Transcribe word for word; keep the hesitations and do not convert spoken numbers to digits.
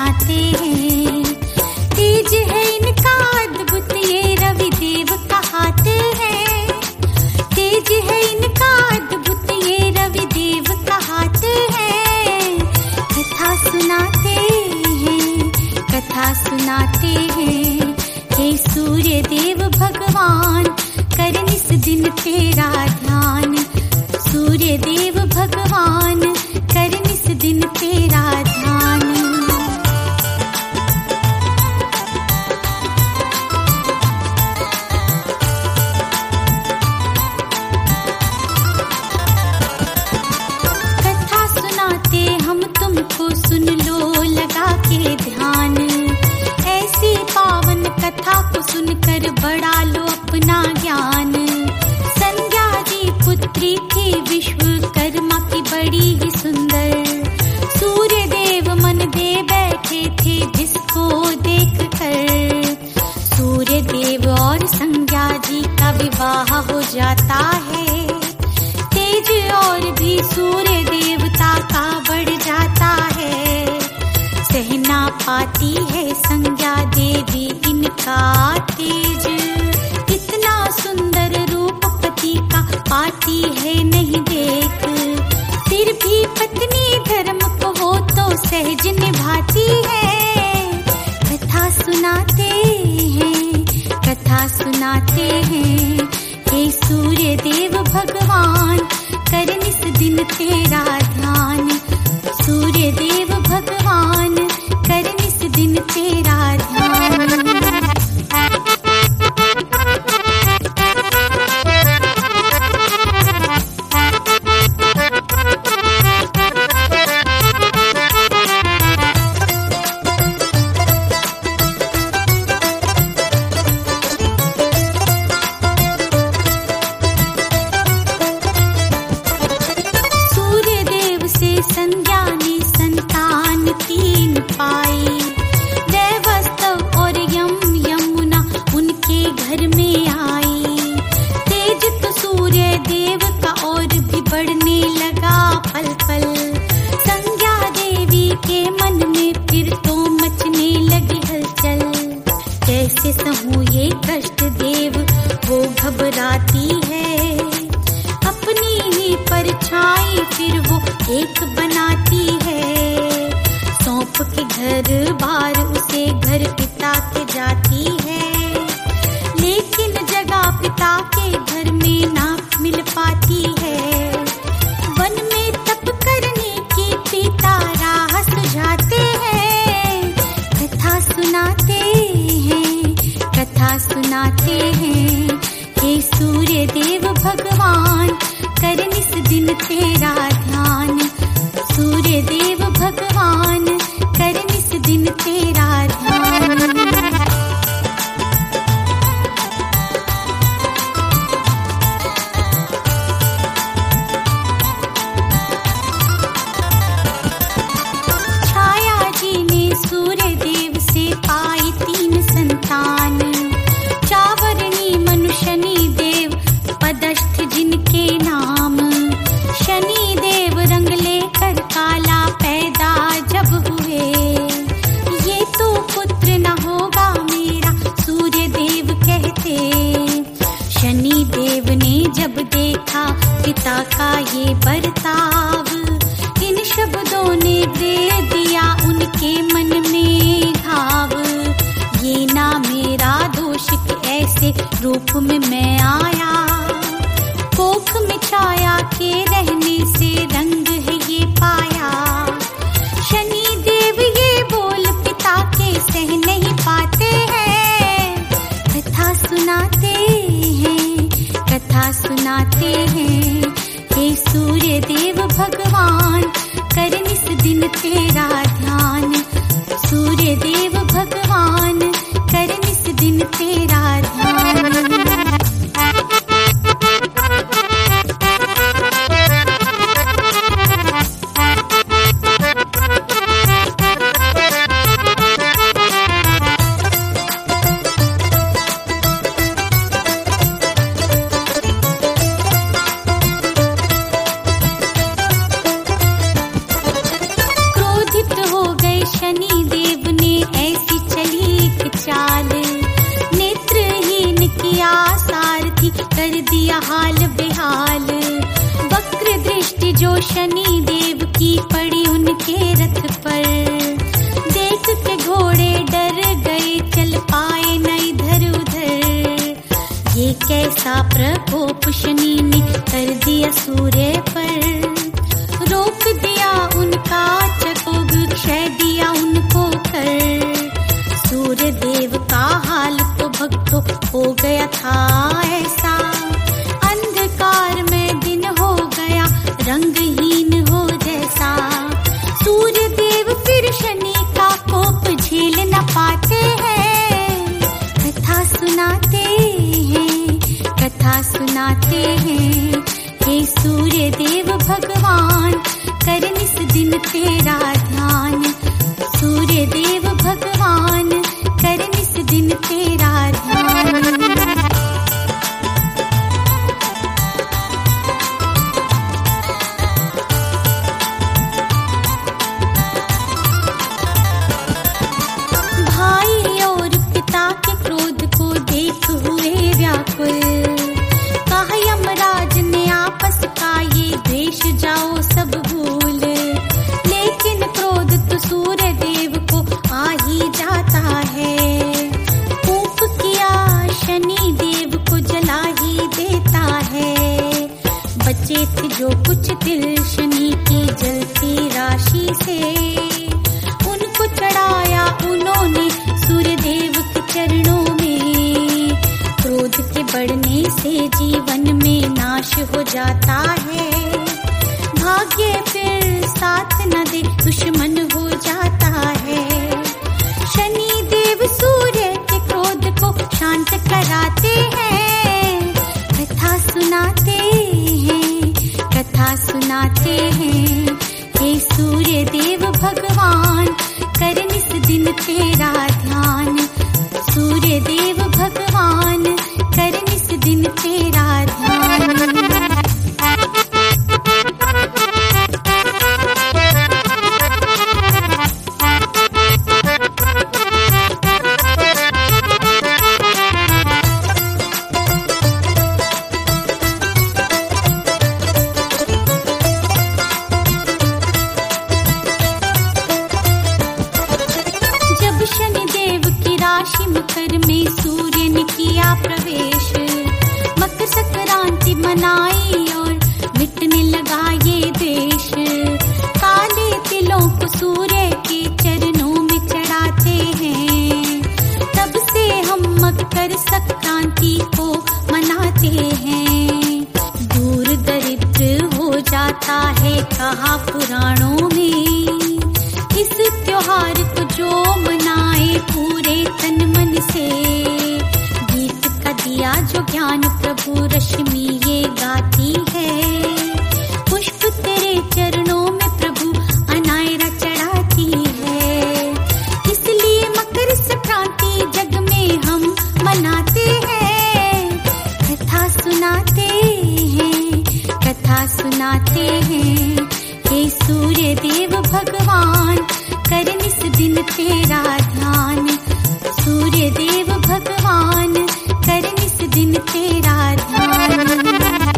सुनाते हैं। तेज है इनका अद्भुत ये रविदेव कहाते हैं। तेज है इनका अद्भुत ये रविदेव कहाते हैं। कथा सुनाते हैं, कथा सुनाते हैं। हे सूर्य देव भगवान कर निस दिन तेरा ध्यान। सूर्य देव भगवान कर निस दिन तेरा ध्यान। कथा सुनाते हम तुमको, सुन लो लगा के ध्यान। ऐसी पावन कथा को सुनकर बढ़ा लो अपना ज्ञान। संज्ञा जी पुत्री थी विश्वकर्मा की बड़ी ही सुंदर। सूर्य देव मन दे बैठे थे जिसको देख कर। सूर्य देव और संज्ञा जी का विवाह हो जाता है। तेज और भी सूर्य देवता का बढ़ जाता है। सहना पाती है संज्ञा देवी इनका तेज। इतना सुंदर रूप पति का पाती है नहीं देख। फिर भी पत्नी धर्म को हो तो सहज निभाती है। कथा सुनाते हैं, कथा सुनाते हैं। हे सूर्य देव भगवान कर निस दिन तेरा ध्यान। सूर्य देव भगवान कर निस दिन तेरा ध्यान। संज्ञा ने संतान तीन पाई। देवस्तव और यम यमुना उनके घर में आई। तेज तो सूर्य देव का और भी बढ़ने लगा पल पल। संज्ञा देवी के मन में फिर तो मचने लगी हलचल। कैसे सहूं ये कष्ट देव वो घबराती है। अपनी ही परछाई फिर वो एक बनाती है। सौंप के घर बार उसे घर पिता के जाती है। लेकिन जगह पिता के घर में ना मिल पाती है। वन में तप करने की पिता राह सुझाते हैं। कथा सुनाते हैं, कथा सुनाते हैं। हे सूर्य देव भगवान कर निस दिन तेरा ध्यान। सूर्य देव भगवान कर निस दिन तेरा ध्यान। छाया जी ने सूर्य देव से पाई तीन संतान। चावरनी मनु शनि देव पदस्थ जिनके नाम। शनि देव रंग लेकर काला पैदा जब हुए। ये तो पुत्र न होगा मेरा सूर्य देव कहते। शनि देव ने जब देखा पिता का ये बर्ताव। इन शब्दों ने दे दिया उनके मन में घाव। ये ना मेरा दोष कि ऐसे रूप में मैं आया। कोख में छाया के रहने से रंग है ये पाया। शनि देव ये बोल पिता के सह नहीं पाते हैं। कथा सुनाते हैं, कथा सुनाते हैं। हे सूर्य देव भगवान कर निस दिन तेरा ध्यान। सूर्य देव भगवान कर निस दिन तेरा ध्यान। हाल बेहाल। वक्र दृष्टि जो शनि देव की पड़ी उनके रथ पर, देख के घोड़े डर गए चल पाए न इधर उधर। ये कैसा प्रकोप शनि ने कर दिया सूर्य पर, रोक दिया उनका चकोग क्षय दिया उनको कर। सूर्य देव का हाल तो भक्तों हो गया था ऐसा, अंधकार में दिन हो गया रंगहीन हो जैसा। सूर्य देव फिर शनि का कोप झेल न पाते हैं, कथा सुनाते हैं कथा सुनाते हैं। हे सूर्य देव भगवान कर निस दिन तेरा ध्यान, सूर्य देव भगवान कर निस दिन तेरा ध्यान। भाई और पिता के क्रोध को देख हुए व्याकुल, कहा यमराज ने आपस का ये द्वेष जाओ सब भूल। लेकिन क्रोध तो सूर्य देव को आ ही जाता है, कोप किया शनि देव को जला ही देता है। बचे थे जो कुछ तिल शनि की जलती राशि से, उनको चढ़ाया उन्होंने सूर्य देव के चरणों में। क्रोध के बढ़ने से जीवन में नाश हो जाता है, भाग्य फिर साथ न दे दुश्मन हो जाता है। शनि देव सूर्य के क्रोध को शांत कराते हैं, कथा सुनाते हैं कथा सुनाते हैं। हे सूर्य देव भगवान कर निस दिन तेरा ध्यान, सूर्य देव भगवान कर निस दिन तेरा ध्यान। मकर में सूर्य ने किया प्रवेश, मकर संक्रांति मनाई और मिटने लगा ये देश। काले तिलों को सूर्य के चरणों में चढ़ाते हैं, तब से हम मकर संक्रांति को मनाते हैं। दूर दरिद्र हो जाता है कहा पुराणों में, इस त्योहार को जो मनाए पूरे तन मन से। गीत का दिया जो ज्ञान प्रभु रश्मि ये गाती है, पुष्प तेरे चरणों में प्रभु अनायरा चढ़ाती है। इसलिए मकर संक्रांति जग में हम मनाते हैं, कथा सुनाते हैं कथा सुनाते हैं। हे सूर्य देव भगवान कर निस दिन तेरा